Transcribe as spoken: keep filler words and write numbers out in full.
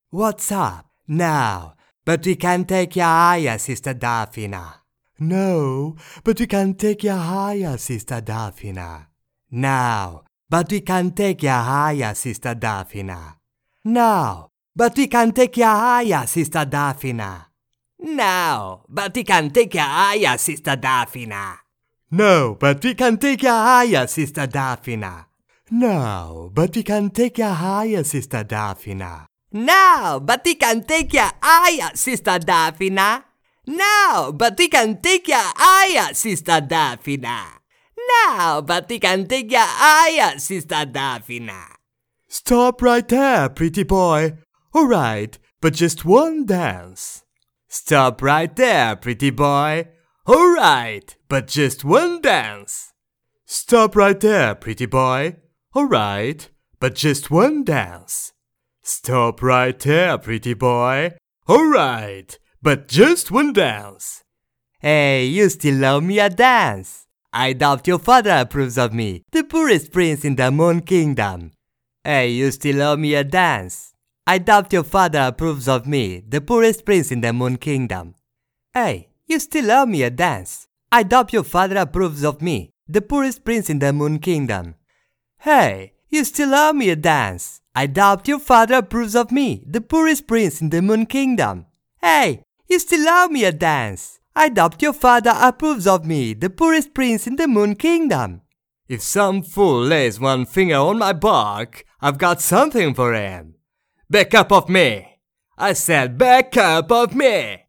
What's up? No, but we can take you higher, Sister Delphina. No, but we can take you higher, Sister Delphina. No, but we can take you higher, Sister Delphina. No, but we can take you higher, Sister Delphina. No, but we can take you higher, Sister Delphina. No, but we can take you higher, Sister Delphina. No, but we can take you higher, Sister Delphina. No, but we can take you higher, Sister Delphina. No, but we can take you higher, Sister Delphina. No, but we can take you higher, Sister Delphina. Stop right there, pretty boy. All right, but just one dance. Stop right there, pretty boy. All right, but just one dance. Stop right there, pretty boy. All right, but just one dance. Stop right there, pretty boy. All right, but just one dance. Hey, you still love me a dance? I doubt your father approves of me, the poorest prince in the Moon Kingdom. Hey, you still love me a dance? I doubt your father approves of me, the poorest prince in the Moon Kingdom. Hey, you still love me a dance? I doubt your father approves of me, the poorest prince in the Moon Kingdom. Hey, you still love me a dance? I doubt your father approves of me, the poorest prince in the Moon Kingdom. Hey, you still love me a dance? I doubt your father approves of me, the poorest prince in the Moon Kingdom. If some fool lays one finger on my bark, I've got something for him. Back up of me! I said back up of me!